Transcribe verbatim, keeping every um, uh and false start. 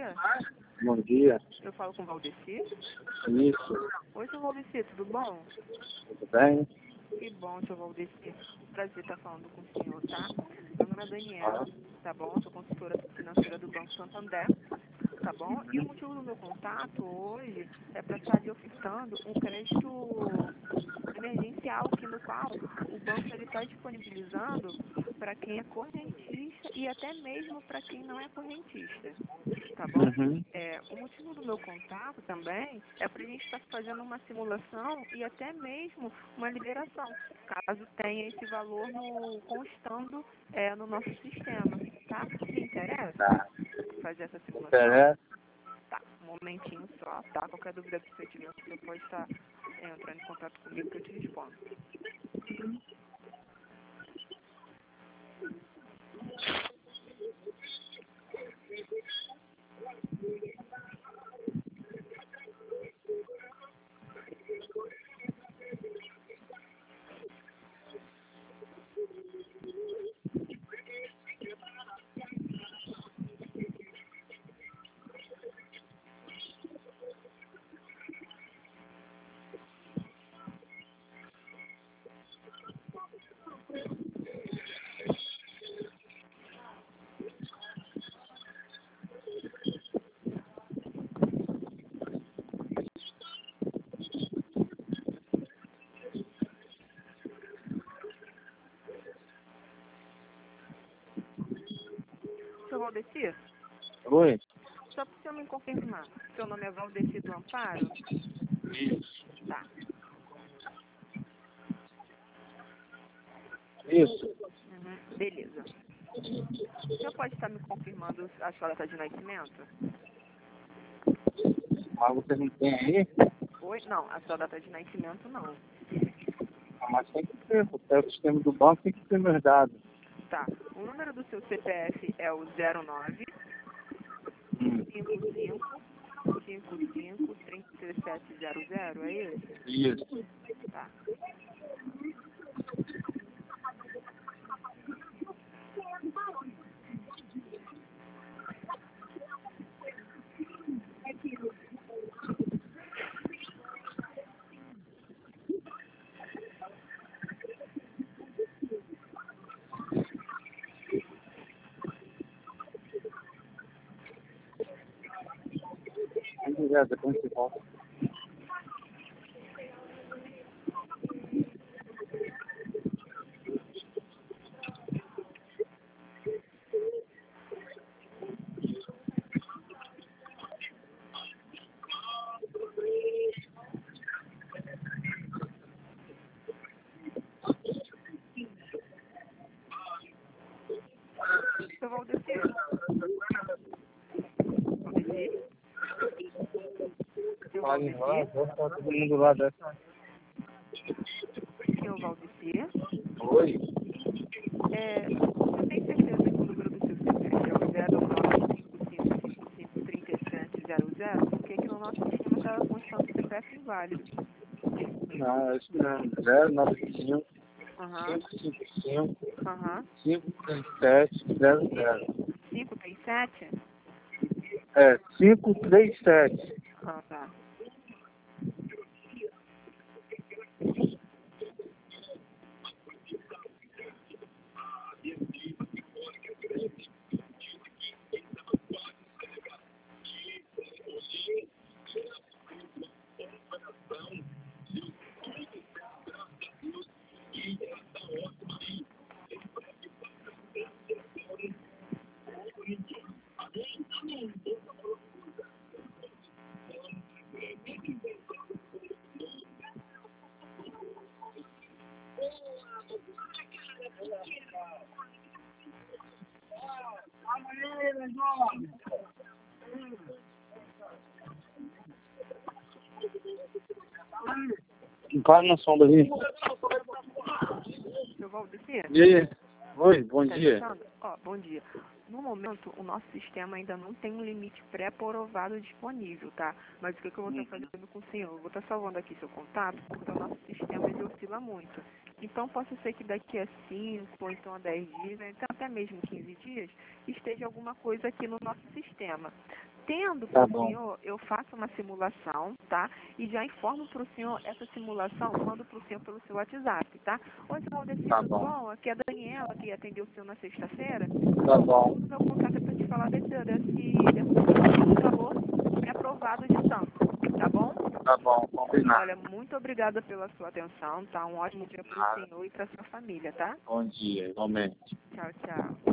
dia. Bom dia. Eu falo com o Valdeci. Isso. Oi, seu Valdeci, tudo bom? Tudo bem? Que bom, seu Valdeci. Prazer estar falando com o senhor, tá? Meu nome é Daniela, tá bom? Eu sou consultora financeira do Banco Santander, tá bom? E o motivo do meu contato hoje é para estar lhe ofertando um crédito emergencial, que no qual o banco está disponibilizando para quem é correntista e até mesmo para quem não é correntista, tá bom? Uhum. É, o motivo do meu contato também é para a gente estar fazendo uma simulação e até mesmo uma liberação, caso tenha esse valor no, constando é, no nosso sistema, tá? Lhe interessa Tá. fazer essa simulação? Interessa? Tá, um momentinho só, tá? Qualquer dúvida que você tiver, você pode estar é, entrando em contato comigo que eu te respondo. Seu Valdeci, Oi? só para o senhor me confirmar, seu nome é Valdeci do Amparo? Isso. Tá. Isso. Uhum, beleza. O senhor pode estar me confirmando a sua data de nascimento? Mas você não tem aí? Oi? Não, a sua data de nascimento não. Ah, mas tem que ter, porque é o sistema do banco, tem que ter meus dados. Tá. O número do seu C P F é o zero nove Hum. cinco cinco cinco cinco três sete zero zero, é esse? Isso. Tá. Tem que ver, depois você volta. Seu Valdeci? Valdeci? Seu Pode ir lá, Valdeci? vou estar todo mundo lá dessa. Seu Valdeci? Oi? É, você tem certeza que o número do seu C P F é o zero nove cinco cinco cinco cinco três sete zero zero? Porque aqui no nosso sistema está constando C P F inválido. Não, é isso mesmo. zero nove cinco Aham, cinco cinco cinco aham. cinco três sete zero zero. cinco três sete? É, cinco três sete. Ah, tá. Para na sombra ali. Seu Valdeci? E aí? Oi, bom Tá dia. escutando? Ó, bom dia. No momento, o nosso sistema ainda não tem um limite pré-aprovado disponível, tá? Mas o que, que eu vou estar fazendo com o senhor? Eu vou estar salvando aqui seu contato, porque o nosso sistema ele oscila muito. Então, pode ser que daqui a cinco ou então a dez dias, né, então até mesmo quinze dias, esteja alguma coisa aqui no nosso sistema. Tendo para Tá o bom. senhor, eu faço uma simulação, tá? E já informo para o senhor essa simulação, mando para o senhor pelo seu WhatsApp, tá? Oi, senhor Valdeci, Tá tudo bom. bom? Aqui é a Daniela, que atendeu o senhor na sexta-feira. Tá bom. O meu contato é para te falar desse, desse, desse valor é aprovado de tanto, tá bom? Tá bom, combinado. Olha, muito obrigada pela sua atenção, tá? Um ótimo dia para o senhor e para sua família, tá? Bom dia, igualmente. Tchau, tchau.